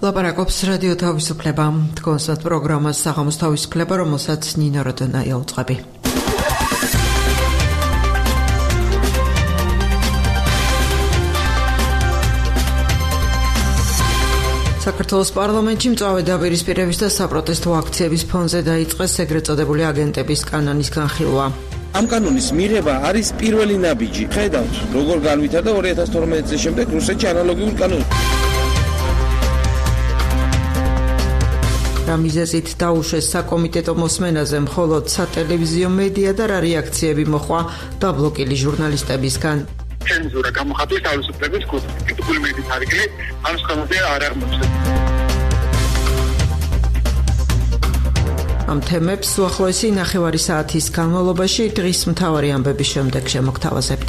ლაპარაკობს რადიო თავისუფლება. თქვენს პროგრამას საღამოს თავისუფლება, რომელსაც ნინო როდონაია უწყები. საქართველოს პარლამენტში მწვავე დაპირისპირების და საპროტესტო აქციების ფონზე დაიწყეს ეგრეთ წოდებული აგენტების კანონის განხილვა. ამ კანონის მიღება არის პირველი ნაბიჯი. ხედავთ, როგორ განვითარდა 2012 წლის შემდეგ რუსეთში ანალოგიური კანონი. რა მიზეზით დაუშვეს საკომიტეტო მოსმენაზე მხოლოდ სატელევიზიო მედია და რა რეაქციები მოხვა დაბლოკილი ჟურნალისტებისგან. ცენზურა გამოხატვის თავისუფლების კუთხე. კრიტიკული მედიის არიგლი ამ სხდომაზე არ აღმოჩნდა. ამ თემებს უახლოესი 9 საათის განმავლობაში დღის მთავარი ამბების შემდეგ შემოგთავაზებთ.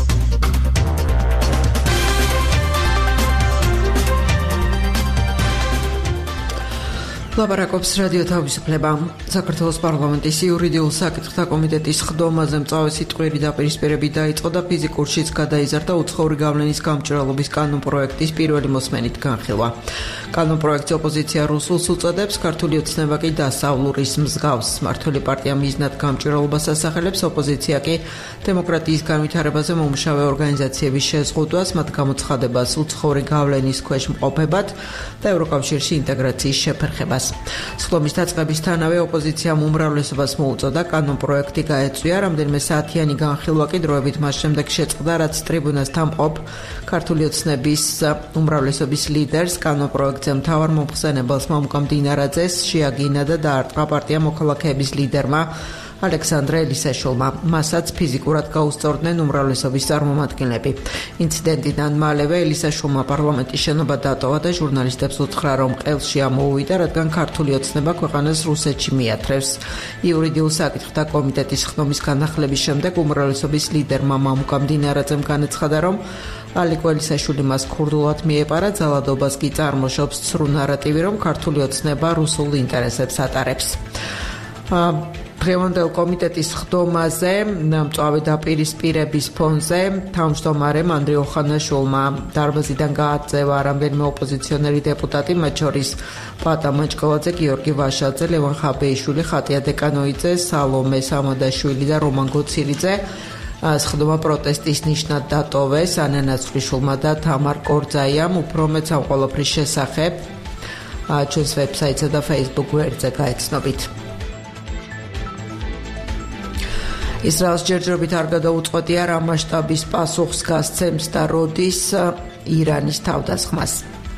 ლაპარაკობს რადიო თავისუფლება. საქართველოს პარლამენტის იურიდიულ საკითხთა კომიტეტის ხდომაზე მწვავე სიტყვიერი დაპირისპირები დაიწყო და ფიზიკურშიც გადაიზარდა უცხოური გავლენის გამჭვირვალობის კანონპროექტის პირველი მოსმენით განხილვა. კანონპროექტს ოპოზიცია რუსულს უწოდებს, ქართული ოცნება კი დასავლურის მსგავს. მმართველი პარტია მიზნად გამჭვირვალობას ასახელებს, ოპოზიცია კი დემოკრატიის განვითარებაზე მომუშავე ორგანიზაციების შეზღუდვას, მათ გამოცხადებას უცხოური გავლენის ქვეშ მყოფებად და ევროკავშირში ინტეგრაციის შეფერხებას. სხდომის დაწყებისთანავე ოპოზიციამ უმრავლესობას მოუწოდა, კანონპროექტი გაეწვია, რამდენიმე საათიანი განხილვა კი დროებით მას შემდეგ შეწყდა, რაც ტრიბუნას თამყოფ ქართული ოცნების უმრავლესობის ლიდერს, კანონპროექტზე მთავარ მომხსენებელს მამუკა მდინარაძეს შეაგინა და დაარტყა პარტია მოქალაქეების ლიდერმა ალექსანდრე ელისაშვილმა. მასაც ფიზიკურად გაუსწორდნენ უმრავლესობის წარმომადგენლები. ინციდენტიდან მალევე ელისაშვილმა პარლამენტის შენობა დატოვა და ჟურნალისტებს უთხრა, რომ ყელში ამოუვიდა, რადგან ქართული ოცნება ქვეყანას რუსეთში მიათრევს. იურიდიულ საკითხთა კომიტეტის ხდომის განახლების შემდეგ უმრავლესობის ლიდერმა მამუკა მდინარაძემ განაცხადა, რომ ალიკო ელისაშვილი მას ქურდულად მიეპარა, ძალადობას კი წარმოშობს ცრუ ნარატივი, რომ ქართული ოცნება რუსულ ინტერესებს ატარებს. დღევანდელ კომიტეტის ხდომაზე მწვავე დაპირისპირების ფონზე თავმჯდომარემ ანდრე ოხანაშვილმა დარბაზიდან გააწევა რამდენიმე ოპოზიციონერი დეპუტატი, მათ შორის პატა მაჭკოვაძე, გიორგი ვაშაძე, ლევან ხაბეიშვილი, ხატია დეკანოიძე, სალომე სამადაშვილი და რომან გოცილიძე. სხდომა პროტესტის ნიშნად დატოვეს. ანა ნაცვლიშვილმა და თამარ კორძაიამ უფრო მეც ამ ყველაფრის შესახებ ჩვენს ვებსაიტსა და Facebook გვერდზე გაეცნობით. ისრაელს ჯერჯერობით არ გადაუწყვეტია რა მასშტაბის პასუხს გასცემს და როდის ირანის თავდასხმას.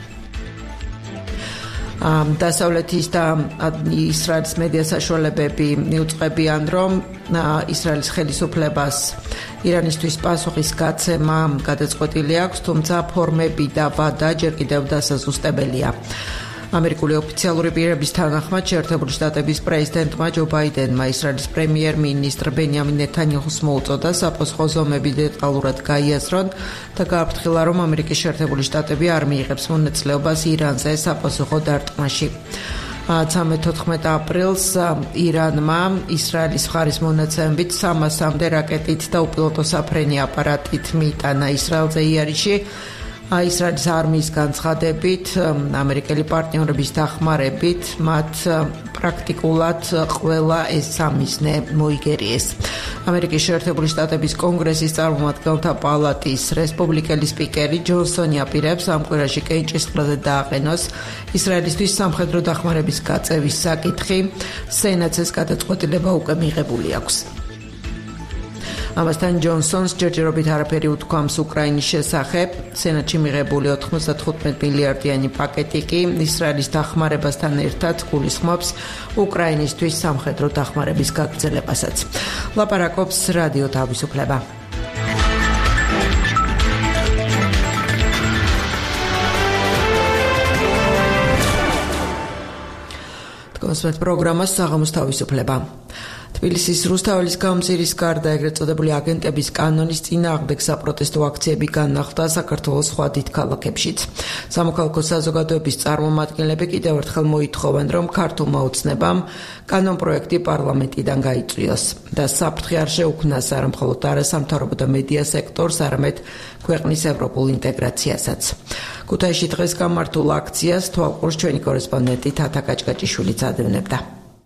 დასავლეთის და ისრაელის მედია საშუალებები მიუწყებიან, რომ ისრაელის ხელისუფლებას ირანისთვის პასუხის გაცემა გადაწყვეტილი აქვს, თუმცა ფორმები და ვადა ჯერ კიდევ დასაზუსტებელია. ამერიკული ოფიციალური პირების თანახმად შეერთებული შტატების პრეზიდენტმა ჯო ბაიდენმა ისრაელის პრემიერ-მინისტრ ბენიამინ ნეთანიაჰუს მოუწოდა საპასუხო ზომები დეტალურად გაიაზრონ და გააფრთხილა, რომ ამერიკის შეერთებული შტატები არ მიიღებს მონაწილეობას ირანზე საპასუხო დარტყმაში. 13-14 აპრილს ირანმა ისრაელის მხარის მონაცემებით 300-მდე რაკეტით და უპილოტო საფრენი აპარატით მიიტანა ისრაელზე იარიში. ისრაელის არმიის განცხადებით, ამერიკელი პარტნიორების დახმარებით, მათ პრაქტიკულად ყველა ეს სამიზნე მოიგერიეს. ამერიკის შეერთებული შტატების კონგრესის წარმომადგენელთა პალატის რესპუბლიკელი სპიკერი ჯონსონი აპირებს ამ კვირაში კენჭისყრაზე დააყენოს ისრაელისთვის სამხედრო დახმარების გაწევის საკითხი. სენატს ეს გადაწყვეტილება უკვე მიღებული აქვს. ამასთან ჯონსონს ჯერჯერობით არაფერი უთქვამს უკრაინის შესახებ. სენატში მიღებული 95 მილიარდიანი პაკეტი კი ისრაელის დახმარებასთან ერთად გულისხმობს უკრაინისთვის სამხედრო დახმარების გაგრძელებასაც. ლაპარაკობს რადიო თავისუფლება. თქვენს პროგრამას საღამოს თავისუფლება. თბილისის რუსთაველის გამზირის გარდა ეგრეთ წოდებული აგენტების კანონის წინააღმდეგ საპროტესტო აქციები განახლდა საქართველოს სხვა დიდ ქალაქებშიც. სამოქალაქო საზოგადოების წარმომადგენლები კიდევ ერთხელ მოითხოვენ, რომ ქართულმა ოცნებამ კანონპროექტი პარლამენტიდან გაიწვიოს და საფრთხე არ შეუქმნას არა მხოლოდ არასამთავრობო და მედია სექტორს, არამედ ქვეყნის ევროპულ ინტეგრაციასაც. ქუთაისში დღეს გამართულ აქციას თვალყურს ჩვენი კორესპონდენტი თათა კაჭკაჭიშვილიც ადევნებდა.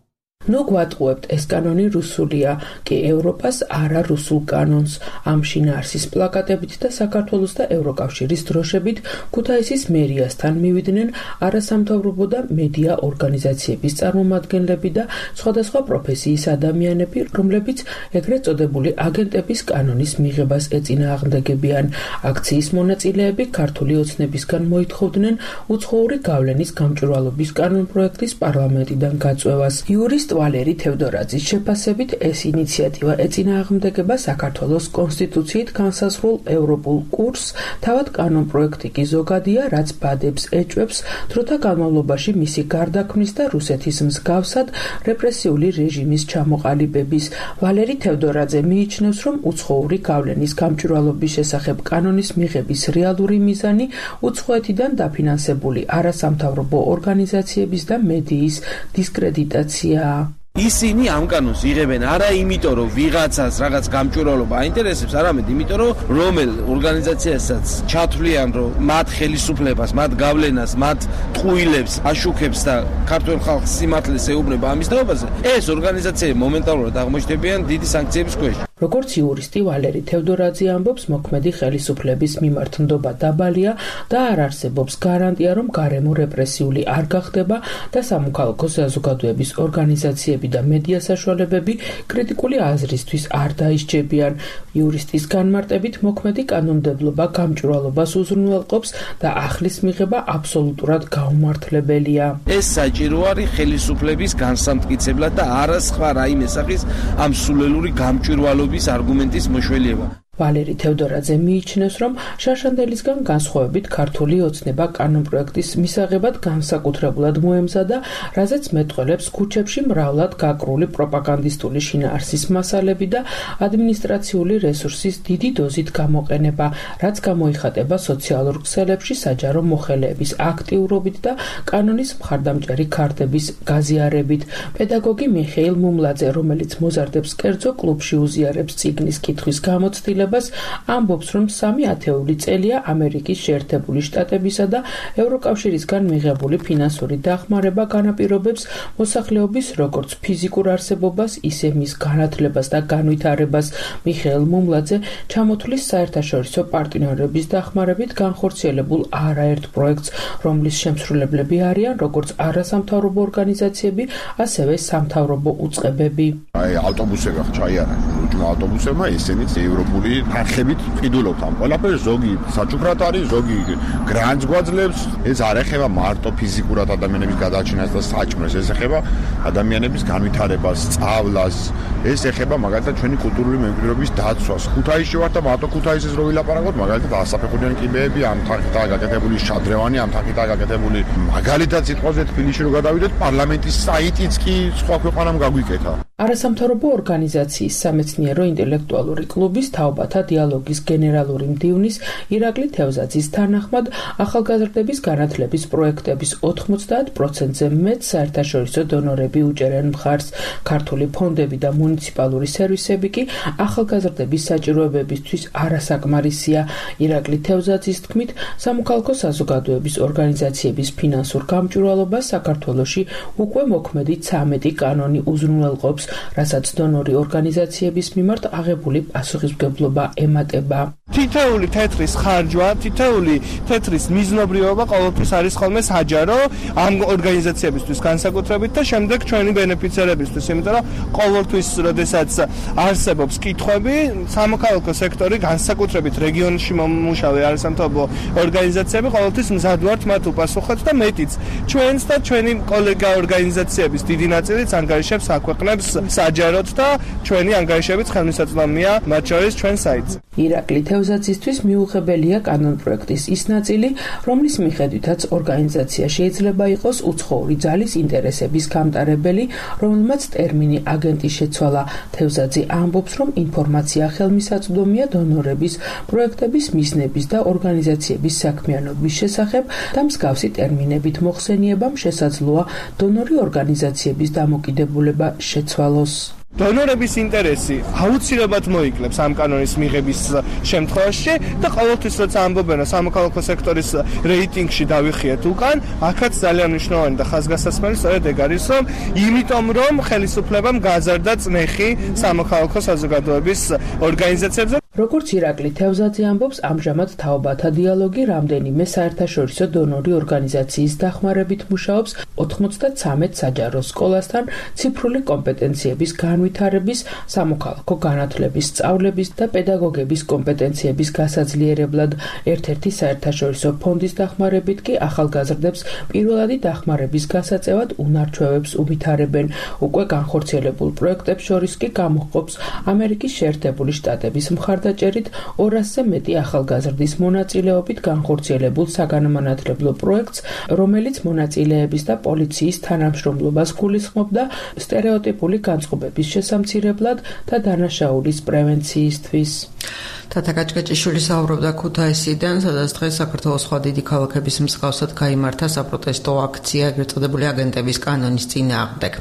ნუ გვატყუებთ, ეს კანონი რუსულია, კი ევროპას არა რუსულ კანონს. ამ შინაარსის პლაკატებით და საქართველოს და ევროკავშირის დროშებით ქუთაისის მერიასთან მივიდნენ არასამთავრობო და მედია ორგანიზაციების წარმომადგენლები და სხვადასხვა პროფესიის ადამიანები, რომლებიც ეგრეთ წოდებული აგენტების კანონის მიღებას ეწინააღმდეგებიან. აქციის მონაწილეები ქართული ოცნებისგან მოითხოვდნენ უცხოური გავლენის გამჭვირვალობის კანონპროექტის პარლამენტიდან გაწვევას. იურისტ ვალერი თევდორაძის შეფასებით ეს ინიციატივა ეწინააღმდეგება საქართველოს კონსტიტუციით განსაზღვრულ ევროპულ კურსს, თავად კანონპროექტი კი ზოგადია, რაც ბადებს ეჭვებს დროთა განმავლობაში მისი გარდაქმნის და რუსეთის მსგავსად რეპრესიული რეჟიმის ჩამოყალიბების. ვალერი თევდორაძე მიიჩნევს, რომ უცხოური გავლენის გამჭვირვალობის შესახებ კანონის მიღების რეალური მიზანი უცხოეთიდან დაფინანსებული არასამთავრობო ორგანიზაციების და მედიის დისკრედიტაციაა. ისინი ამ კანონს იღებენ არა იმიტომ, რომ ვიღაცას რაღაც გამჭვირვალობა აინტერესებს, არამედ იმიტომ, რომ რომელ ორგანიზაციასაც ჩათვლიან, რომ მათ ხელისუფლებას, მათ გავლენას, მათ ტყუილებს აშუქებს და ქართულ ხალხს სიმართლეს ეუბნება ამის თაობაზე, ეს ორგანიზაციები მომენტალურად აღმოჩნდებიან დიდი სანქციების ქვეშ. როგორც იურისტი ვალერი თევდორაძე ამბობს, მოქმედი ხელისუფლების მიმართ ნდობა დაბალია და არ არსებობს გარანტია, რომ გარემო რეპრესიული არ გახდება და სამოქალაქო საზოგადოების ორგანიზაციები და მედია საშუალებები კრიტიკული აზრისთვის არ დაისჯებიან. იურისტის განმარტებით, მოქმედი კანონმდებლობა გამჭვირვალობას უზრუნველყოფს და ახლის მიღება აბსოლუტურად გაუმართლებელია. ეს საჭირო არის ხელისუფლების განსამტკიცებლად და არა სხვა რაიმე სახის ამ სულელური გამჭვირვალობის არგუმენტის მოშველება. ვალერი თევდორაძე მიიჩნევს, რომ შარშანდელისგან განსხვავებით ქართული ოცნება კანონპროექტის მისაღებად განსაკუთრებულად მოემზადა, რაზეც მეტყველებს ქუჩებში მრავლად გაკრული პროპაგანდისტული შინაარსის მასალები და ადმინისტრაციული რესურსის დიდი დოზით გამოყენება, რაც გამოიხატება სოციალურ ქსელებში საჯარო მოხელეების აქტიურობით და კანონის მხარდამჭერი ქარდების გაზიარებით. პედაგოგი მიხეილ მუმლაძე, რომელიც მოზარდებს კერძო კლუბში უზიარებს წიგნის კითხვის გამოცდილებას, ამბობს, რომ 3 ათეული წელია ამერიკის შეერთებული შტატებისა და ევროკავშირისგან მიღებული ფინანსური დახმარება განაპირობებს მოსახლეობის როგორც ფიზიკურ არსებობას, ისე მის განათლებას და განვითარებას. მიხეილ მუმლაძე ჩამოთვლის საერთაშორისო პარტნიორების დახმარებით განხორციელებულ არაერთ პროექტს, რომლის შემსრულებლები არიან როგორც არასამთავრობო ორგანიზაციები, ასევე სამთავრობო უწყებები. ავტობუსები ჩაიარა ლუჯმა ავტობუსებმა, ისინიც ევროპული არხებით ყიდულობთ ამ ყველაფერს, ზოგი საჩუქრად არის, ზოგი გრანტს გვაძლევს. ეს არ ეხება მარტო ფიზიკურად ადამიანების გადააჩინას და საჭმელს, ეს ეხება ადამიანების განვითარებას, სწავლას, ეს ეხება მაგალითად ჩვენი კულტურული მემკვიდრეობის დაცვას. ქუთაისში ვარ და მარტო ქუთაისის რო ვილაპარაკოთ, მაგალითად ასაფეხურიანი კიბეები ამ თანხითაა გაკეთებული, შადრევანი ამ თანხითაა გაკეთებული. მაგალითად სიტყვაზე თბილისში რო გადავიდეთ, პარლამენტის საიტიც კი სხვა ქვეყანამ გაგვიკეთა. არასამთავრობო ორგანიზაციის სამეცნიერო ინტელექტუალური კლუბის თაობათა დიალოგის გენერალური მდივნის ირაკლი თევზაძის თანახმად, ახალგაზრდების განათლების პროექტების 90%-ზე მეტ საერთაშორისო დონორები უჭერენ მხარს. ქართული ფონდები და მუნიციპალური სერვისები კი ახალგაზრდების საჭიროებებისთვის არასაკმარისია. ირაკლი თევზაძის თქმით, სამოქალაქო საზოგადოების ორგანიზაციების ფინანსურ გამჭვირვალობას საქართველოში უკვე მოქმედი 13 კანონი უზრუნველყოფს, რასაც დონორი ორგანიზაციების მიმართ აღებული პასუხისმგებლობა ემატება. თითოეული თეთრის ხარჯვა, თითოეული თეთრის მიზნობრიობა ყოველთვის არის ხოლმე საჯარო ამ ორგანიზაციებისთვის განსაკუთრებით და შემდეგ ჩვენი ბენეფიციარებისთვის, იმიტომ რომ ყოველთვის, როდესაც არსებობს კითხვები, სამოქალაქო სექტორი განსაკუთრებით რეგიონში მომუშავე არასამთავრობო ორგანიზაციები ყოველთვის მზად ვართ მათ უპასუხოთ და მეტიც ჩვენს და ჩვენი კოლეგა ორგანიზაციების დიდი ნაწილიც ანგარიშებს აქვეყნებს საჯაროდ და ჩვენი ანგარიშებიც ხელმისაწვდომია მათ შორის ჩვენ საიტზე. ირაკლი თევზაძისთვის მიუღებელია კანონპროექტის ის ნაწილი, რომლის მიხედვითაც ორგანიზაცია შეიძლება იყოს უცხოური ძალის ინტერესების გამტარებელი, რომელმაც ტერმინი აგენტი შეცვალა. თევზაძე ამბობს, რომ ინფორმაცია ხელმისაწვდომია დონორების, პროექტების მიზნების და ორგანიზაციების საქმიანობის შესახებ და მსგავსი ტერმინებით მოხსენიებამ შესაძლოა დონორი ორგანიზაციების დამოკიდებულება შეცვალოს. დონორების ინტერესი აუცილებლად მოიკლებს ამ კანონის მიღების შემთხვევაში და ყოველთვის როცა ამბობენ რომ სამოქალაქო სექტორის რეიტინგში დავიხიეთ უკან, აქაც ძალიან მნიშვნელოვანი და ხაზგასასმელი სწორედ ეგ არის, რომ იმიტომ რომ ხელისუფლებამ გაზარდა წნეხი სამოქალაქო საზოგადოების ორგანიზაციებზე. როგორც ირაკლი თევზაძე ამბობს, ამჟამად თაობათა დიალოგი რამდენიმე საერთაშორისო დონორი ორგანიზაციის დახმარებით მუშაობს 93 საჯარო სკოლასთან ციფრული კომპეტენციების განვითარების, სამოქალაქო განათლების სწავლების და პედაგოგების კომპეტენციების გასაძლიერებლად. ერთ-ერთი საერთაშორისო ფონდის დახმარებით კი ახალგაზრდებს პირველადი დახმარების გასაწევად უნარჩვევებს უვითარებენ. უკვე განხორციელებულ პროექტებს შორის კი გამოჰყოფს ამერიკის შეერთებული შტატების მხარდაჭერით 200-ზე მეტი ახალგაზრდის მონაწილეობით განხორციელებულ საგანმანათლებლო პროექტს, რომელიც მონაწილეების და პოლიციის თანამშრომლობას გულისხმობდა სტერეოტიპული განწყობების შესამცირებლად და დანაშაულის პრევენციისთვის. თათა გაჭგაჭიშვილი საუბრობდა ქუთაისიდან, სადაც დღეს საქართველოს სხვა დიდი ქალაქების მსგავსად გაიმართა საპროტესტო აქცია, ეგრეთ წოდებული აგენტების კანონის წინააღმდეგ.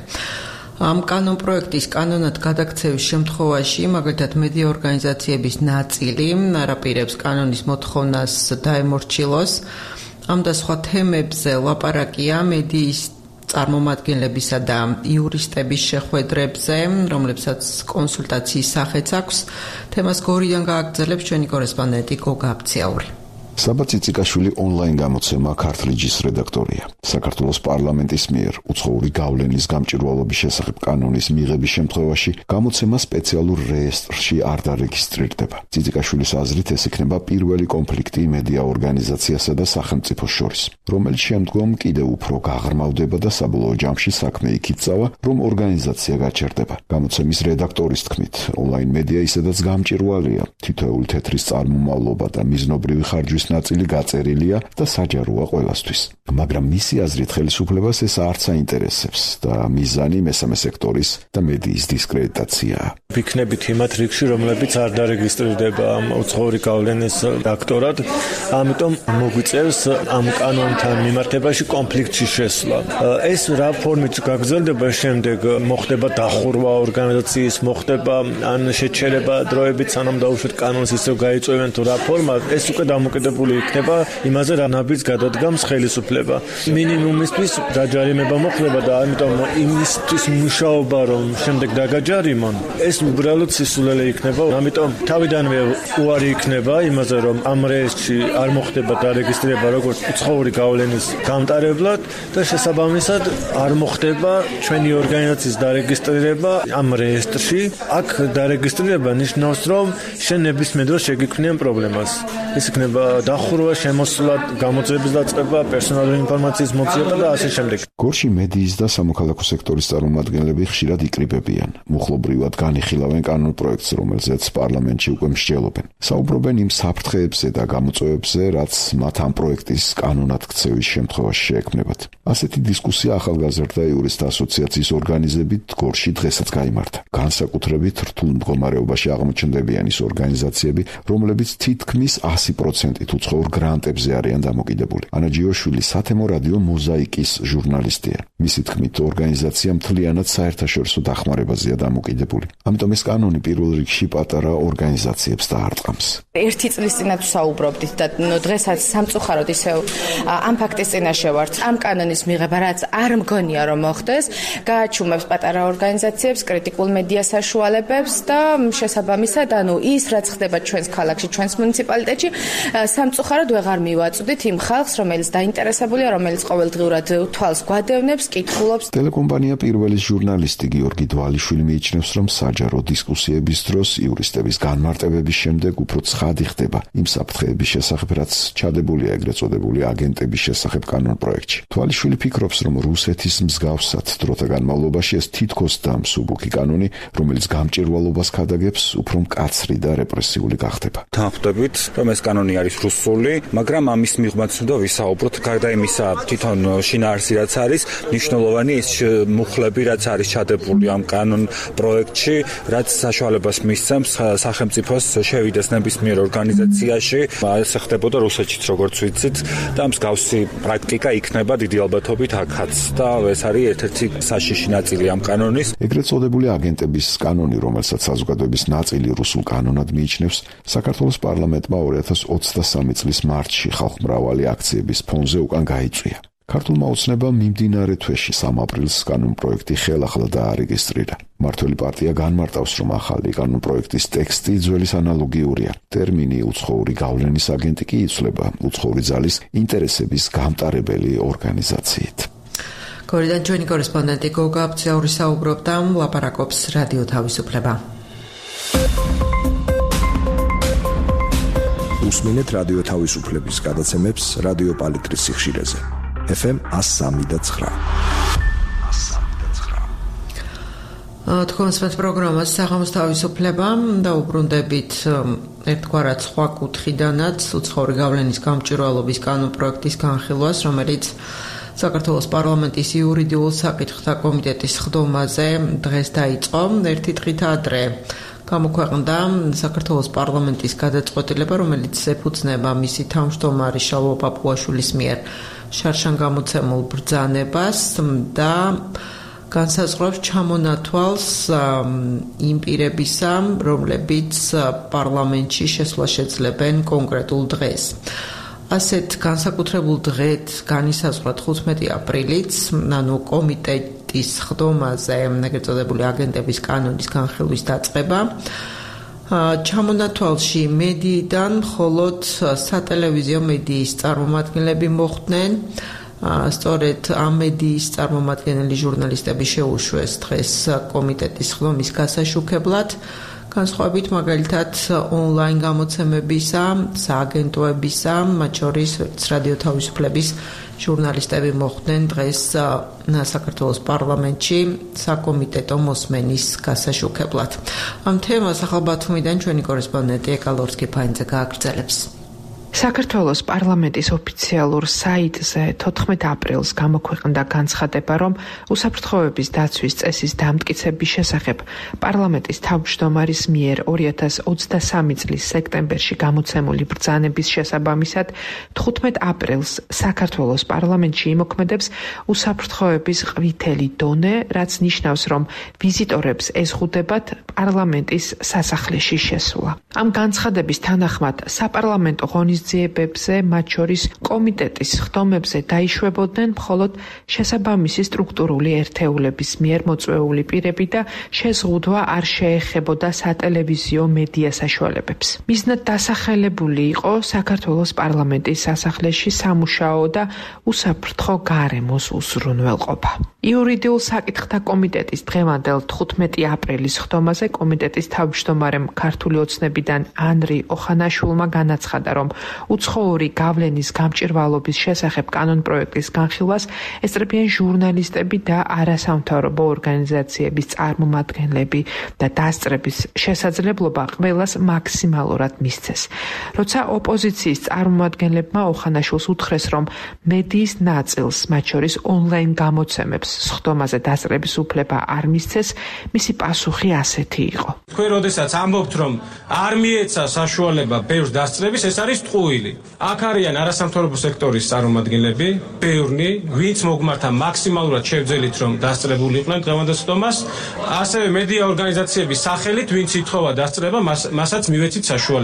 ამ კანონპროექტის კანონად გადაქცევის შემთხვევაში, მაგალითად, მედია ორგანიზაციების ნაწილი არაპირებს კანონის მოთხოვნას დაემორჩილოს. ამ და სხვა თემებზე ლაპარაკია მედიის წარმომადგენლებისა და იურისტების შეხვედრებზე, რომლებსაც კონსულტაციის სახეც აქვს. თემას გორიდან გააგრძელებს ჩვენი კორესპონდენტი გოგა აბციაური. საბა ციციკაშვილი ონლაინ გამოცემა ქართლიჯის რედაქტორია. საქართველოს პარლამენტის მიერ უცხოური გავლენის გამჭვირვალობის შესახებ კანონის მიღების შემთხვევაში გამოცემა სპეციალურ რეესტრში არ დარეგისტრირდება. ციციკაშვილის აზრით ეს იქნება პირველი კონფლიქტი მედია ორგანიზაციასა და სახელმწიფოს შორის, რომელიც შემდგომ კიდევ უფრო გაღრმავდება და საბოლოო ჯამში საქმე იქით წავა, რომ ორგანიზაცია გაჩერდება. გამოცემის რედაქტორის თქმით, ონლაინ მედია ისედაც გამჭვირვალეა. თითოეული თეთრის წარმომავლობა და მიზნობრივი ხარჯვის ნაწილი გაწერილია და საჯაროა ყველასთვის. მაგრამ მისი აზრით ხელისუფლებას ეს არც აინტერესებს და მიზანი მესამე სექტორის და მედიის დისკრედიტაციაა. ვიქნებით იმათ რიგში, რომლებიც არ დარეგისტრირდება უცხოური გავლენის აქტორად, ამიტომ მოგვიწევს ამ კანონთან მიმართებაში კონფლიქტში შესვლა. ეს რა ფორმით გაგრძელდება შემდეგ, მოხდება დახურვა ორგანიზაციის, მოხდება ან შეჩერება დროებით, სანამ დაუშვათ კანონს ისევ გაიწვევენ თუ რა ფორმა, ეს უკვე დამოკიდებული იქნება იმაზე, რა ნაბიჯს გადადგამს ხელისუფლება. მინიმუმისთვის დაჯარიმება მოხდება და ამიტომ იმისთვის მუშაობა, რომ შემდეგ დაგაჯარიმონ, ეს უბრალოდ სისულელე იქნება. ამიტომ თავიდანვე უარი იქნება იმაზე, რომ ამ რეესტრში არ მოხდება დარეგისტრირება როგორც უცხოური გავლენის გამტარებლად და შესაბამისად არ მოხდება ჩვენი ორგანიზაციის დარეგისტრირება ამ რეესტრში. აქ დარეგისტრირება ნიშნავს, რომ შენ ნებისმიერ დროს შეგიქმნიან პრობლემას. ეს იქნება დახურვა, შემოსვლა, გამოძიების დაწყება, პერსონალური ინფორმაციის მოძიება და ასე შემდეგ. გორში მედიის და სამოქალაქო სექტორის წარმომადგენლები ხშირად იკრიბებიან. მუხლობრივად განიხილავენ კანონპროექტს, რომელზეც პარლამენტში უკვე მსჯელობენ. საუბრობენ იმ საფრთხეებზე და გამოწვევებზე, რაც მათ ამ პროექტის კანონად ქცევის შემთხვევაში შეექმნებათ. ასეთი დისკუსია ახალგაზრდა იურისტთა ასოციაციის ორგანიზებით გორში დღესაც გაიმართა. განსაკუთრებით რთულ მდგომარეობაში აღმოჩნდებიან ის ორგანიზაციები, რომლებიც თითქმის 100% უცხოურ გრანტებზე არიან დამოკიდებული. ანა ჯიოშვილი სათემო რადიო მოზაიკის ჟურნალისტია. მისი თქმით, ორგანიზაცია მთლიანად საერთაშორისო დახმარებაზეა დამოკიდებული. ამიტომ ეს კანონი პირველ რიგში პატარა ორგანიზაციებს დაარტყამს. ერთი წლის წინათ საუბრობდით და დღესაც სამწუხაროდ ისევ ამ ფაქტის წინაშე ვართ. ამ კანონის მიღება, რაც არ მგონია რომ მოხდეს, გააჩუმებს პატარა ორგანიზაციებს, კრიტიკულ მედია საშუალებებს და შესაბამისად, ის რაც ხდება ჩვენს ქალაქში, ჩვენს მუნიციპალიტეტში, სამწუხაროდ ვეღარ მივაწვდით იმ ხალხს, რომელიც დაინტერესებულია, რომელიც ყოველდღიურად თვალს გვადევნებს, კითხულობს. ტელეკომპანია პირველის ჟურნალისტი გიორგი დვალიშვილი მიიჩნევს, რომ საჯარო დისკუსიების დროს იურისტების განმარტებების შემდეგ უფრო ცხადი ხდება იმ საფრთხეების შესახებ, რაც ჩადებულია ეგრეთ წოდებული აგენტების შესახებ კანონპროექტში. დვალიშვილი ფიქრობს, რომ რუსეთის მსგავსად დროთა განმავლობაში ეს თითქოს და მსუბუქი კანონი, რომელიც გამჭვირვალობას ქადაგებს, უფრო მკაცრი და რეპრესიული გახდება. Დავხვდებით, რომ ეს კანონი არის რუსული, მაგრამ ამის მიღმაც უნდა ვისაუბროთ. გარდა იმისა, თვითონ შინაარსი რაც არის, მნიშვნელოვანი ის მუხლები, რაც არის ჩადებული ამ კანონ პროექტში, რაც საშუალებას მისცემს სახელმწიფოს შევიდეს ნებისმიერ ორგანიზაციაში. ეს ხდებოდა რუსეთშიც, როგორც ვიცით, და მსგავსი პრაქტიკა იქნება დიდი ალბათობით აქაც და ეს არის ერთ-ერთი საშიში ნაწილი ამ კანონის. ეგრეთ წოდებული აგენტების კანონი, რომელსაც საზოგადოების ნაწილი რუსულ კანონად მიიჩნევს, საქართველოს პარლამენტმა 2023 წლის მარტში ხალხმრავალი აქციების ფონზე უკან გაიწვია. ქართულმა ოცნებამ მიმდინარე თვეში 3 აპრილს კანონპროექტი ხელახლა დაარეგისტრირა. მმართველი პარტია განმარტავს, რომ ახალი კანონპროექტის ტექსტი ძველის ანალოგიურია. ტერმინი უცხოური გავლენის აგენტი კი იცვლება უცხოური ძალის ინტერესების გამტარებელი ორგანიზაციით. გორიდან ჩვენი კორესპონდენტი გოგა აბცაური საუბრობდა, ლაპარაკობს რადიო თავისუფლება. უსმენთ რადიო თავისუფლების გადაცემებს რადიო პალიტრის სიხშირეზე. FM 103.9. თქვენს პროგრამას საღამოს თავისუფლება და უბრუნდებით ერთგვარად სხვა კუთხიდანაც უცხოური გავლენის გამჭვირვალობის კანონპროექტის განხილვას, რომელიც საქართველოს პარლამენტის იურიდიულ საკითხთა კომიტეტის ხდომაზე დღეს დაიწყო. ერთი დღით ადრე გამოქვეყნდა საქართველოს პარლამენტის გადაწყვეტილება, რომელიც ეფუძნება მისი თავმჯდომარის შალვა პაპუაშვილის მიერ შარშან გამოცემულ ბრძანებას და განსაზღვრავს ჩამონათვალს იმ პირებისა, რომლებიც პარლამენტში შესვლა შეძლებენ კონკრეტულ დღეს. ასეთ განსაკუთრებულ დღედ განისაზღვრა 15 აპრილიც, ანუ კომიტეტის ხდომაზე ეგრეთ წოდებული აგენტების კანონის განხილვის დაწყება. ჩამონათვალში მედიიდან მხოლოდ სატელევიზიო მედიის წარმომადგენლები მოხვდნენ. სწორედ ამ მედიის წარმომადგენელი ჟურნალისტები შეუშვეს დღეს კომიტეტის ხდომის გასაშუქებლად. განსხვავებით მაგალითად ონლაინ გამოცემებისა, სააგენტოებისა, მათ შორის რადიო თავისუფლების ჟურნალისტები მოხვდნენ დღეს საქართველოს პარლამენტში საკომიტეტო მოსმენის გასაშუქებლად. ამ თემას ახალ ბათუმიდან ჩვენი კორესპონდენტი ეკალორსკი ფაინძე გააგრძელებს. საქართველოს პარლამენტის ოფიციალურ საიტზე 14 აპრილს გამოქვეყნდა განცხადება, რომ უსაფრთხოების დაცვის წესის დამტკიცების შესახებ პარლამენტის თავმჯდომარის მიერ 2023 წლის სექტემბერში გამოცემული ბრძანების შესაბამისად 15 აპრილს საქართველოს პარლამენტში იმოქმედებს უსაფრთხოების ყვითელი დონე, რაც ნიშნავს, რომ ვიზიტორებს ეზღუდებათ პარლამენტის სასახლეში შესვლა. ამ განცხადების თანახმად საპარლამენტო ღონისძიებებზე, მათ შორის კომიტეტის ხდომებზე დაიშვებოდნენ მხოლოდ შესაბამისი სტრუქტურული ერთეულების მიერ მოწვეული პირები და შეზღუდვა არ შეეხებოდა სატელევიზიო მედია საშუალებებს. მიზნად დასახელებული იყო საქართველოს პარლამენტის სასახლეში სამუშაო და უსაფრთხო გარემოს უზრუნველყოფა. იურიდიულ საკითხთა კომიტეტის დღევანდელ 15 აპრილის ხდომაზე კომიტეტის თავმჯდომარემ ქართული ოცნებიდან ანრი ოხანაშვილმა განაცხადა, რომ უცხოური გავლენის გამჭვირვალობის შესახებ კანონპროექტის განხილვას ესწრებიან ჟურნალისტები და არასამთავრობო ორგანიზაციების წარმომადგენლები და დასწრების შესაძლებლობა ყველას მაქსიმალურად მისცეს. როცა ოპოზიციის წარმომადგენლებმა ოხანაშვილს უთხრეს, რომ მედიის ნაწილს, მათ შორის ონლაინ გამოცემებს სხდომაზე დასწრების უფლება არ მისცეს, მისი პასუხი ასეთი იყო. თქვენ როდესაც ამბობთ, რომ არ მიეცა საშუალება ბევრს დასწრების, ეს არის ტყუილი. აქ არიან არასამთავრობო სექტორის წარმომადგენლები, ბევრნი, ვინც მოგმართა მაქსიმალურად შევძელით, რომ დასწრებულიყვნენ დღევანდელ სხდომას, ასევე მედია ორგანიზაციების სახელით, ვინც ითხოვა დასწრება, მასაც მივეცით საშუალება.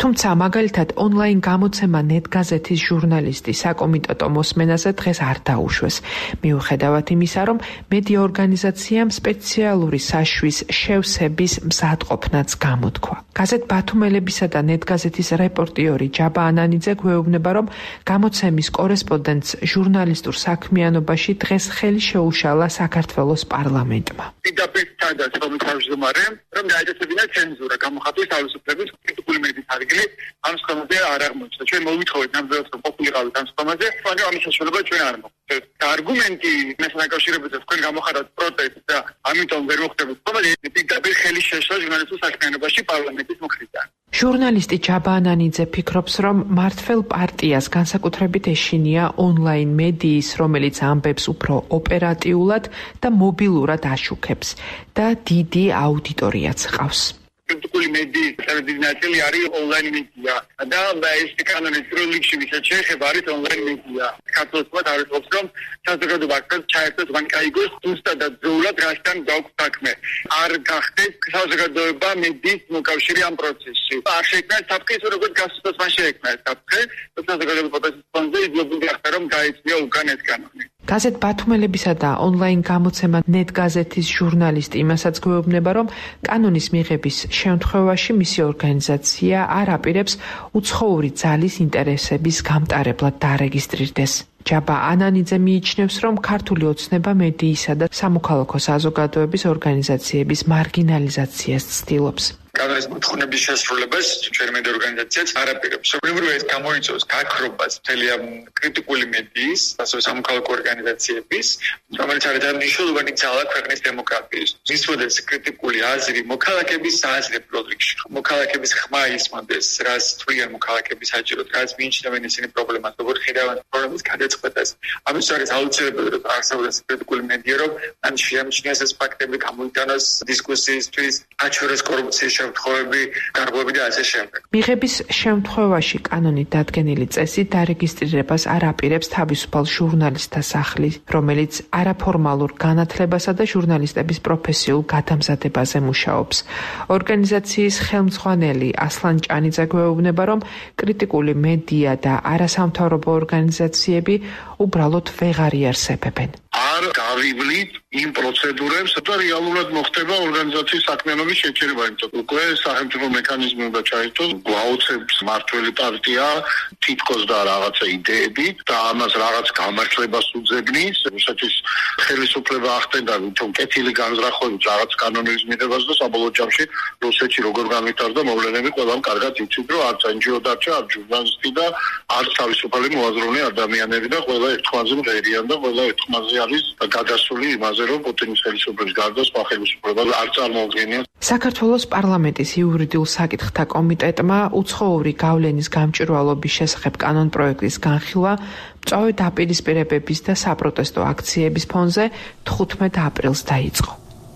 თუმცა მაგალითად ონლაინ გამოცემა ნეტგაზეთის ჟურნალისტი საკომიტეტო მოსმენაზე დღეს არ დაუშვეს. მიუხედავად იმისა, რომ მედია ორგანიზაციამ სპეციალური საშვის შევსების მზადყოფნაც გამოთქვა. გაზეთ ბათუმელებისა და ნეტგაზეთის რეპორტიორი ჯაბა ანანიძე გვეუბნება, რომ გამოცემის კორესპონდენტს ჟურნალისტურ საქმიანობაში დღეს ხელი შეუშალა საქართველოს პარლამენტმა. პირდაპირ სადაც რომ თავმჯდომარე, რომ დაეწესებინა ცენზურა გამოხატვის თავისუფლების კრიტიკული მედიის ადგილი ამ სხდომაზე არ აღმოჩნდა. ჩვენ მოვითხოვეთ ნამდვილად რომ ყოფილიყავით ამ სხდომაზე, მაგრამ ამის საშუალება ჩვენ არ მოგვწევთ. არგუმენტი მასთან დაკავშირებით თქვენ გამოხატავთ პროტესტს და ამიტომ ვერ მოხდებით სხდომაზე, პირდაპირ ხელი შეშლა ჟურნალისტურ საქმიანობაში პარლამენტის მხრიდან. ჟურნალისტი ჯაბა ანანიძე ფიქრობს, რომ მართველ პარტიას განსაკუთრებით ეშინია ონლაინ მედიის, რომელიც ამბებს უფრო ოპერატიულად და მობილურად აშუქებს და დიდი აუდიტორიაც ჰყავს. კრიტიკული მედიის დიდი ნაწილი არის ონლაინ მედია და ეს კანონის როლიქში ვისაც შეეხება არის ონლაინ მედია. საქართველოს თავისუფლებს რომ საზოგადოება ჩაერთოს ვანკაიგოს უბრალოდ და ძროულად რასთან გაქვს საქმე. არ გახდეს საზოგადოება მედიის მოკავშირე ამ პროცესში. არ შეექმნა საფრთხეს როგორც გასწრებას მან შეექმნა საფრთხე, საზოგადოების პროტესტის ფონზე იძულებული გახდა რომ გაეწია უკან ეს კანონი. გაზეთ ბათუმელებისა და ონლაინ გამოცემა ნეტგაზეთის ჟურნალისტი იმასაც გვეუბნება, რომ კანონის მიღების შემთხვევაში მისი ორგანიზაცია არ აპირებს უცხოური ძალის ინტერესების გამტარებლად დარეგისტრირდეს. ჯაბა ანანიძე მიიჩნევს, რომ ქართული ოცნება მედიისა და სამოქალაქო საზოგადოების ორგანიზაციების მარგინალიზაციას ცდილობს. კანონის მოთხოვნების შესრულებას ჩვენი მედია ორგანიზაციაც არ აპირებს. უბრალოდ ეს გამოიწვევს გაქრობას მთელი ამ კრიტიკული მედიის, ასევე სამოქალაქო ორგანიზაციების, რომელიც არის მნიშვნელოვანი ძალა ქვეყნის დემოკრატიის. მისვოდეს კრიტიკული აზრი მოქალაქეების სააზრებო რიგში. მოქალაქეების ხმა ისმოდეს, რაც თვლიან მოქალაქეების საჭიროდ, რაც მიიჩნევენ ისინი პრობლემას, როგორ ხედავენ პრობლემის გადაწყვეტას. ამის არის აუცილებელი, რომ არსებობს კრიტიკული მედია, რომ ან შეამჩნიოს ეს ფაქტები, გამოიტანოს დისკუსიისთვის, აჩვენოს კორუფციის შემთხვევები, გარღვევები და ასე შემდეგ. მიღების შემთხვევაში კანონით დადგენილი წესი დარეგისტრირებას არ აპირებს თავისუფალ ჟურნალისტთა სახლი, რომელიც არაფორმალურ განათლებასა და ჟურნალისტების პროფესიულ გადამზადებაზე მუშაობს. ორგანიზაციის ხელმძღვანელი ასლან ჭანიძე გვეუბნება, რომ კრიტიკული მედია და არასამთავრობო ორგანიზაციები უბრალოდ ვეღარ იარსებებენ. არ გავივლით იმ პროცედურებს და რეალურად მოხდება ორგანიზაციის საქმიანობის შეჩერება, იმიტომ უკვე სახელმწიფო მექანიზმი უნდა ჩაერთოს, გვაუცებს მართველი პარტია თითქოს და რაღაცა იდეებით და ამას რაღაც გამართლებას უძებნის, რუსეთის ხელისუფლება ახდენდა თვითონ კეთილი განზრახვებით რაღაც კანონის მიღებას და საბოლოო ჯამში რუსეთში როგორ გამიტარდა მოვლენები ყველამ კარგად იცით, რომ არც NGO დარჩა, არც ჟურნალისტი და არც თავისუფალი მოაზროვნე ადამიანები და ყველა ერთხმაზე მღერიან და ყველა ერთხმაზე არის გადასული იმაზე, რომ პუტინის ხელისუფლების გარდა სხვა ხელისუფლებას არ წარმოუდგენია. საქართველოს პარლამენტის იურიდიულ საკითხთა კომიტეტმა უცხოური გავლენის გამჭვირვალობის შესახებ კანონპროექტის განხილვა მწვავე დაპირისპირებების და საპროტესტო აქციების ფონზე 15 აპრილს დაიწყო.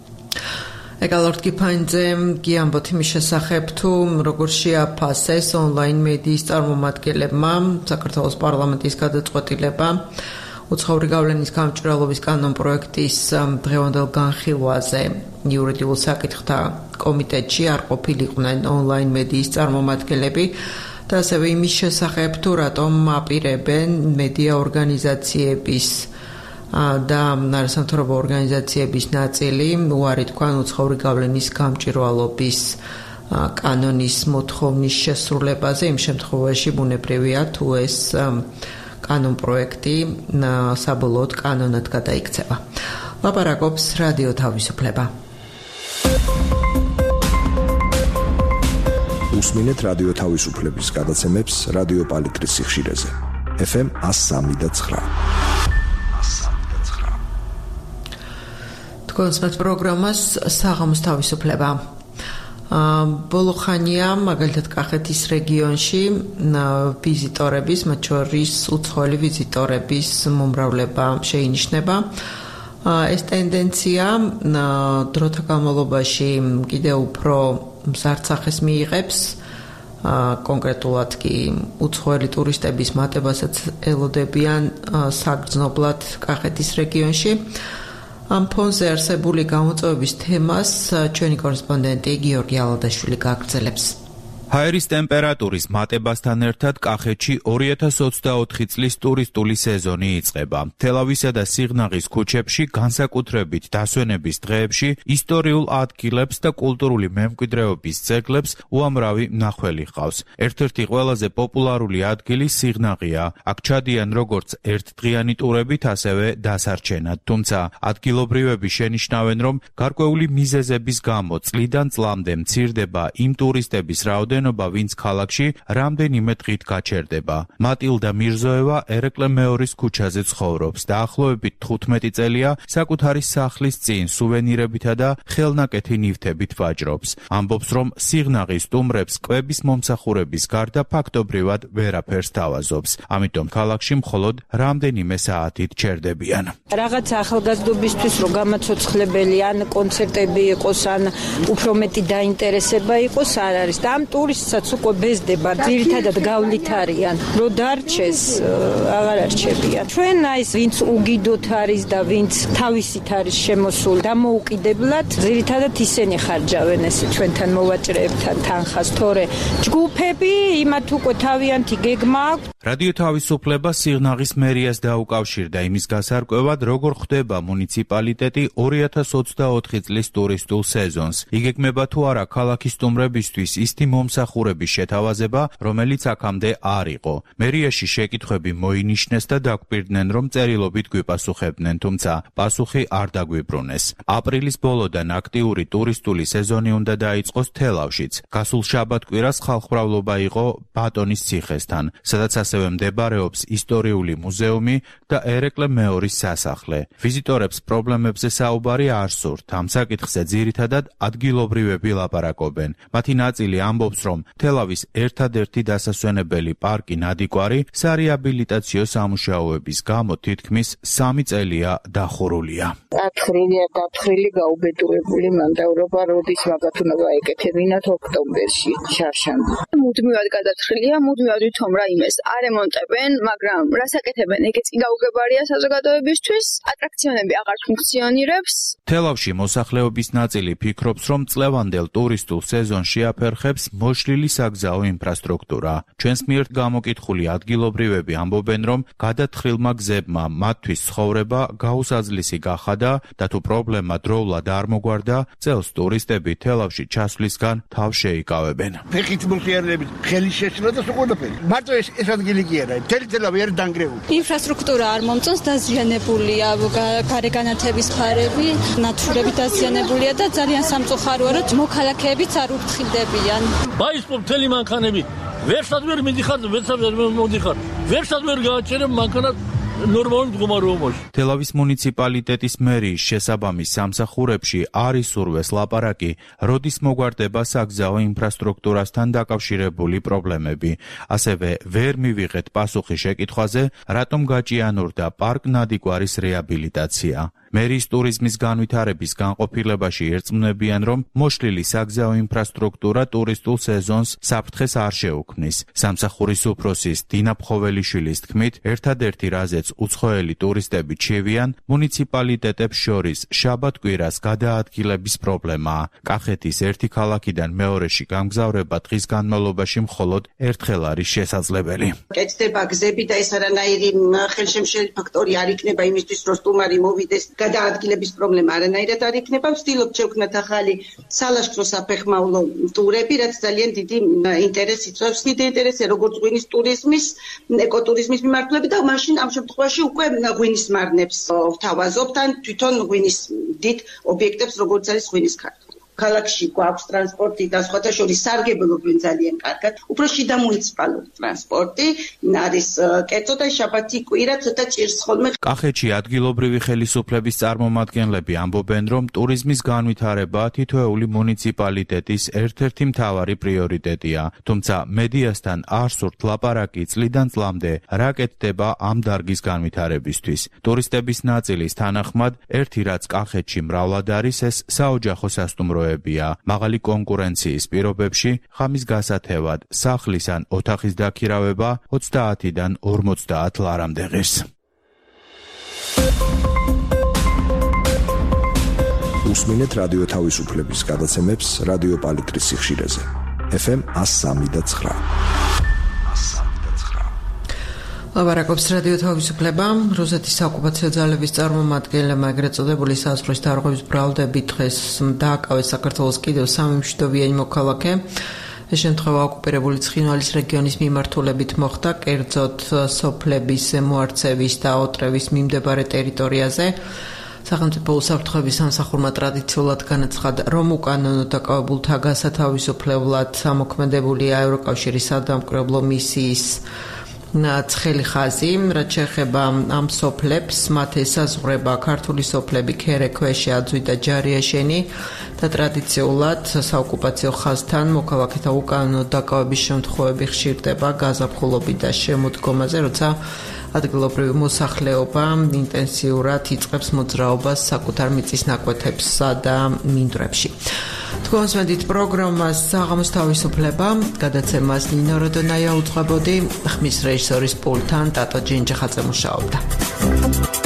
ეკალორდ კიფაინძე გიამბოთ იმის შესახებ, თუ როგორ შეაფასეს ონლაინ მედიის წარმომადგენლებმა საქართველოს პარლამენტის გადაწყვეტილება უცხოური გავლენის გამჭვირვალობის კანონპროექტის დღევანდელ განხილვაზე იურიდიულ საკითხთა კომიტეტში არ ყოფილიყვნენ ონლაინ მედიის წარმომადგენლები და ასევე იმის შესახებ, თუ რატომ აპირებენ მედია ორგანიზაციების და არასამთავრობო ორგანიზაციების ნაწილი უარი თქვან უცხოური გავლენის გამჭვირვალობის კანონის მოთხოვნის შესრულებაზე, იმ შემთხვევაში ბუნებრივია თუ ეს კანონპროექტი საბოლოოდ კანონად გადაიქცევა. ლაპარაკობს რადიო თავისუფლება. უსმინეთ რადიო თავისუფლების გადაცემებს რადიო პალიტრის სიხშირეზე. FM 103.9. თქვენს პროგრამას საღამოს თავისუფლება. ბოლო ხანია მაგალითად კახეთის რეგიონში ვიზიტორების, მათ შორის უცხოელი ვიზიტორების მომრავლება შეინიშნება. ეს ტენდენცია დროთა განმავლობაში კიდევ უფრო მზარდსახეს მიიღებს. კონკრეტულად კი უცხოელი ტურისტების მატებასაც ელოდებიან საგრძნობლად კახეთის რეგიონში. ამ ფონზე არსებული გამოწვევების თემას ჩვენი კორესპონდენტი გიორგი ალადაშვილი გააგრძელებს. ჰაერის ტემპერატურის მატებასთან ერთად კახეთში 2024 წლის ტურისტული სეზონი იწყება. თელავისა და სიღნაღის ქუჩებში, განსაკუთრებით დასვენების დღეებში, ისტორიულ ადგილებს და კულტურული მემკვიდრეობის ძეგლებს უამრავი მნახველი ჰყავს. ერთ-ერთი ყველაზე პოპულარული ადგილი სიღნაღია. აქ ჩადიან როგორც ერთდღიანი ტურებით, ასევე დასარჩენად. თუმცა ადგილობრივები შენიშნავენ, რომ გარკვეული მიზეზების გამო წლიდან წლამდე მცირდება იმ ტურისტების რაოდენობა, ვინც ქალაქში რამდენიმე დღით გაჩერდება. მატილდა მირზოევა ერეკლე მეორის ქუჩაზე ცხოვრობს. დაახლოებით 15 წელია საკუთარი სახლის წინ სუვენირებითა და ხელნაკეთი ნივთებით ვაჭრობს. ამბობს, რომ სიღნაღის სტუმრებს კვების მომსახურების გარდა ფაქტობრივად ვერაფერს თავაზობს. ამიტომ ქალაქში მხოლოდ რამდენიმე საათით ჩერდებიან. რაღაც ახალგაზრდობისთვის რო გამაცოცხლებელი ან კონცერტები იყოს, ან უფრო მეტი დაინტერესება იყოს, არ არის. და ამ ტურისტსაც უკვე ბეზდება, ძირითადად გავლით არიან. რო დარჩეს, აღარ არჩებიან. ჩვენ ის ვინც უგიდოთ არის და ვინც თავისით არის შემოსული, დამოუკიდებლად, ძირითადად ისინი ხარჯავენ ესე ჩვენთან მოვაჭრეებთან თანხას, თორე ჯგუფები იმათ უკვე თავიანთი გეგმა აქვს. რადიო თავისუფლება სიღნაღის მერიას დაუკავშირდა იმის გასარკვევად, როგორ ხდება მუნიციპალიტეტი 2024 წლის ტურისტულ სეზონს. იგეგმება თუ არა ქალაქის სტუმრებისთვის ისეთი მომსახურების შეთავაზება, რომელიც აქამდე არ იყო. მერიაში შეკითხვები მოინიშნეს და დაგვირდნენ, რომ წერილობით გვიპასუხებდნენ, თუმცა პასუხი არ დაგვიბრუნეს. აპრილის ბოლოდან აქტიური ტურისტული სეზონი უნდა დაიწყოს თელავშიც. გასულ შაბათ-კვირას ხალხმრავლობა იყო ბატონის ციხესთან, სადაც ასევე მდებარეობს ისტორიული მუზეუმი და ერეკლე მეორის სასახლე. ვიზიტორებს პრობლემებზე საუბარი არ სურთ. ამ საკითხზე ძირითადად ადგილობრივები ლაპარაკობენ. მათი ნაწილი ამბობს, რომ თელავის ერთადერთი დასასვენებელი პარკი ნადიკვარი სარეაბილიტაციო სამუშაოების გამო თითქმის 3 წელია დახურულია. დაფხრილი გაუბედურებული მანდავრობა როდის მაგათ უნდა გაეკეთებინათ ოქტომბერში შარშანბი. მუდმივად გადათხრილია, მუდმივად ვითომ რაიმეს არემონტებენ, მაგრამ რას აკეთებენ, ეგეც კი გაუგებარია საზოგადოებისთვის, ატრაქციონები აღარ ფუნქციონირებს. თელავში მოსახლეობის ნაწილი ფიქრობს, რომ წლევანდელ ტურისტულ სეზონში აფერხებს მოშლილი საგზაო ინფრასტრუქტურა. ჩვენს მიერ გამოკითხული ადგილობრივები ამბობენ, რომ გადათხრილმა გზებმა მათთვის ცხოვრება გაუსაძლისი გახადა და თუ პრობლემა დროულად არ მოგვარდა, წელს ტურისტები თელავში ჩასვლისგან თავს შეიკავებენ. ფეხით მოხიარებით ხელი შეშლა და ყველაფერი. მარტო ეს ადგილი კი არა, თელავი არის დანგრეული. ინფრასტრუქტურა არ მომწონს, დაზიანებულია, გარეგანათების ფარები, ნათურები დაზიანებულია და ძალიან სამწუხაროა, რომ მოქალაქეებიც არ უფრთხილდებიან. ბაისპო მთელი მანქანები ვერსად ვერ მიდიხარ, ვერსად ვერ მოდიხარ. ვერსად ვერ გააჩერებ მანქანას ნორმალურ მდგომარეობაში. თელავის მუნიციპალიტეტის მერიის შესაბამის სამსახურებში არ ისურვეს ლაპარაკი, როდის მოგვარდება საგზაო ინფრასტრუქტურასთან დაკავშირებული პრობლემები. ასევე ვერ მივიღეთ პასუხი შეკითხვაზე, რატომ გაჭიანურდა პარკ ნადიკვარის რეაბილიტაცია. მერიის ტურიზმის განვითარების განყოფილებაში ერწმუნებიან, რომ მოშლილი საგზაო ინფრასტრუქტურა ტურისტულ სეზონს საფრთხეს არ შეუქმნის. სამსახურის უფროსის დინა ფხოველიშვილის თქმით, ერთადერთი რაზეც უცხოელი ტურისტები ჩევიან, მუნიციპალიტეტებს შორის შაბათ-კვირას გადაადგილების პრობლემაა. კახეთის ერთი ქალაქიდან მეორეში გამგზავრება დღის განმავლობაში მხოლოდ ერთხელ არის შესაძლებელი. კეთდება გზები და ეს არანაირი ხელშემშლელი ფაქტორი არ იქნება იმისთვის, რომ სტუმარი მოვიდეს. გადაადგილების პრობლემა არანაირად არ იქნება. ვცდილობთ შევქმნათ ახალი სალაშქრო საფეხმავლო ტურები, რაც ძალიან დიდი ინტერესი იწვევს. დიდი ინტერესია როგორც ღვინის ტურიზმის, ეკოტურიზმის მიმართულებით და მაშინ ამ შემთხვევაში უკვე ღვინის მარნებს ვთავაზობთ ან თვითონ ღვინის დიდ ობიექტებს, როგორც არის ღვინის ქარხანა. ქალაქში გვაქვს ტრანსპორტი და სხვათა შორის სარგებლობენ ძალიან კარგად. უფრო შიდა მუნიციპალური ტრანსპორტი არის კერძო და შაბათი კვირა ცოტა ჭირს ხოლმე. კახეთში ადგილობრივი ხელისუფლების წარმომადგენლები ამბობენ, რომ ტურიზმის განვითარება თითოეული მუნიციპალიტეტის ერთ-ერთი მთავარი პრიორიტეტია. თუმცა მედიასთან არ სურთ ლაპარაკი წლიდან წლამდე რა კეთდება ამ დარგის განვითარებისთვის. ტურისტების ნაწილის თანახმად, ერთი რაც კახეთში მრავლად არის, ეს საოჯახო სასტუმროებია. მაღალი კონკურენციის პირობებში ხამის გასათევად სახლის ან ოთახის დაქირავება 30-დან 50 ლარამდე ღირს. უსმინეთ რადიო თავისუფლების გადაცემებს რადიო პალიტრის სიხშირეზე. FM 103.9. ლაბარაკობს რადიო თავისუფლება. რუსეთის საოკუპაციო ძალების წარმომადგენლებმა ეგრეთ წოდებული საზღვრის დარღვევის ბრალდებით დღეს დააკავეს საქართველოს კიდევ 3 მშვიდობიანი მოქალაქე. ეს შემთხვევა ოკუპირებული ცხინვალის რეგიონის მიმართულებით მოხდა, კერძოდ სოფლების ზემოარცევის და ოტრევის მიმდებარე ტერიტორიაზე. სახელმწიფო უსაფრთხოების სამსახურმა ტრადიციულად განაცხადა, რომ უკანონო დაკავებულთა გასათავისუფლებლად ამოქმედებულია ევროკავშირის სადამკვირვებლო მისიის ცხელი ხაზი, რაც შეეხება ამ სოფლებს, მათ ესაზღვრება ქართული სოფლები ქერექვეშე, აძვი და ჯარიაშენი და ტრადიციულად საოკუპაციო ხაზთან მოქალაქეთა უკანონო დაკავების შემთხვევები ხშირდება გაზაფხულობით და შემოდგომაზე, როცა ადგილობრივი მოსახლეობა ინტენსიურად იწყებს მოძრაობას საკუთარ მიწის ნაკვეთებსა და მინდვრებში. თქვენს პროგრამას საღამოს თავისუფლება, გადაცემას ნინო როდონაია უძღვებოდი, ხმის რეჟისორის პულტთან ტატო ჯინჯახაძე მუშაობდა.